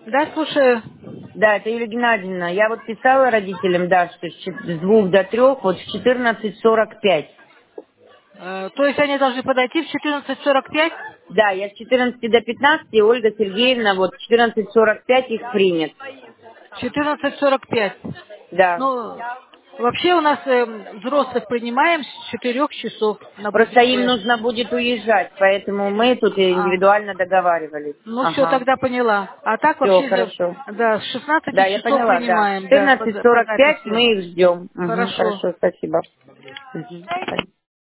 Да, слушаю. Да, это Юлия Геннадьевна. Я вот писала родителям, да, что с 2 до 3, вот в 14:45. То есть они должны подойти в 14:45? Да, я с 14 до 15, Ольга Сергеевна, вот в 14:45 их примет. 14:45. Да. Ну, вообще у нас взрослых принимаем с 4 часов на Просто им будущее. нужно будет уезжать, поэтому мы тут индивидуально договаривались. Ну все, Ага. тогда поняла. А так Все, вообще, хорошо. да, с 16 Да, я часов поняла, да. принимаем, да, по 14:45 записи. мы их ждем. Угу, Хорошо. хорошо, спасибо. Угу.